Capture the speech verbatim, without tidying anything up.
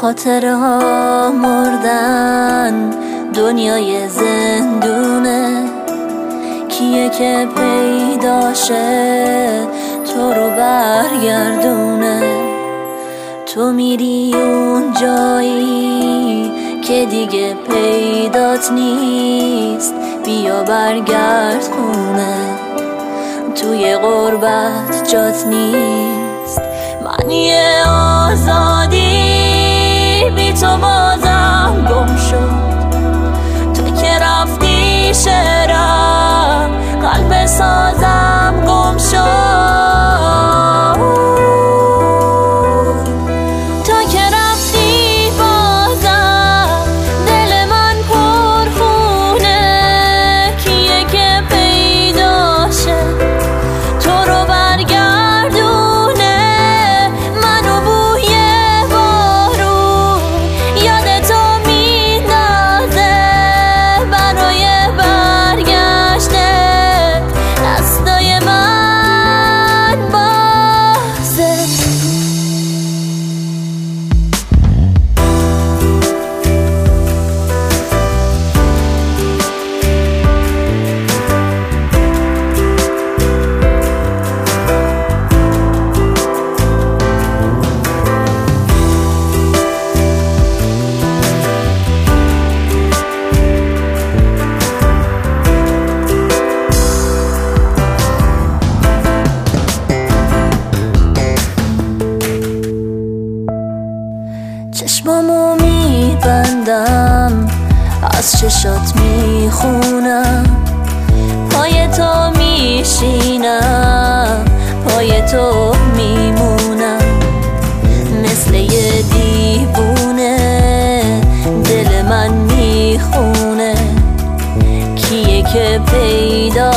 خاطره ها مردن، دنیای زندونه. کیه که پیداشه تو رو برگردونه؟ تو میری اون جایی که دیگه پیدات نیست، بیا برگرد خونه. توی غربت جات نیست. من یه آزادی بی تو بازم گم شد. تو که رفتی شعرم قلب سازم گم شد. تو که رفتی بازم دل من پرخونه. کیه که پیداشه تو رو برگردونه؟ منو بوی بارون یادتو میندازه. برای برگشته دستای من بازه. چشمامو میبندم، از چشات میخونم. پای تو میشینم، پای تو میمونم. مثل یه دیوونه دل من میخونه. کیه که پیدا